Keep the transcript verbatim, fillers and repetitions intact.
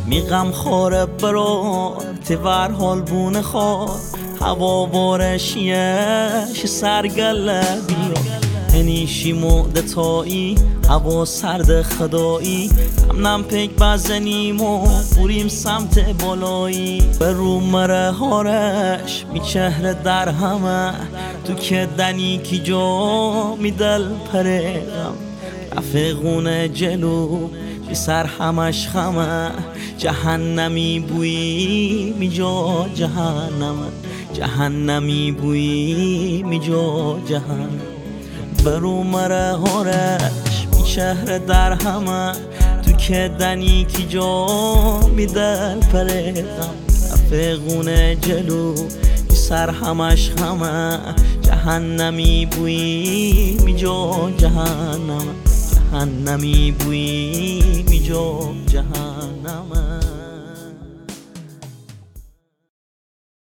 می غم خوره برو تیور حال بونه خواه هوا بارشیش سرگله بیا هنیشی مودتایی هوا سرد خدایی هم نم پیک بزنیم و بریم سمت بالایی به رو مره هارش می چهره در همه تو که دنی کی جا می دل پرغم رفیقون جلو بی سر همش خمه جهنمی بویی می جا جهنمه جهنمی بویی می جا جهنم برو مره هارش می چهره در همه تو که دنی کی جا می دل پرغم رفیقون جلو بی سر همش خمه جهنمی بویی می جا جهنم جهنمی بویی می جا جهنم